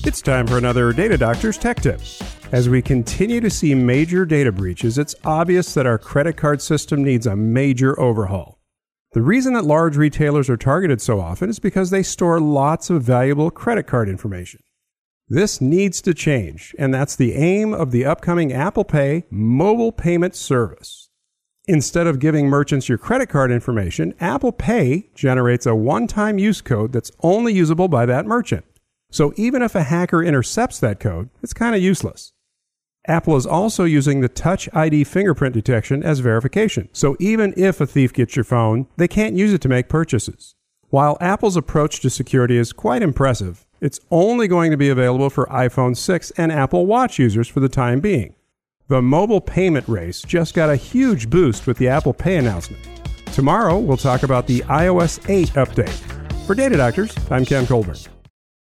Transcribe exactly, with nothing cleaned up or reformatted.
It's time for another Data Doctor's Tech Tip. As we continue to see major data breaches, it's obvious that our credit card system needs a major overhaul. The reason that large retailers are targeted so often is because they store lots of valuable credit card information. This needs to change, and that's the aim of the upcoming Apple Pay mobile payment service. Instead of giving merchants your credit card information, Apple Pay generates a one-time use code that's only usable by that merchant. So even if a hacker intercepts that code, it's kind of useless. Apple is also using the Touch I D fingerprint detection as verification. So even if a thief gets your phone, they can't use it to make purchases. While Apple's approach to security is quite impressive, it's only going to be available for iPhone six and Apple Watch users for the time being. The mobile payment race just got a huge boost with the Apple Pay announcement. Tomorrow, we'll talk about the i O S eight update. For Data Doctors, I'm Ken Colburn.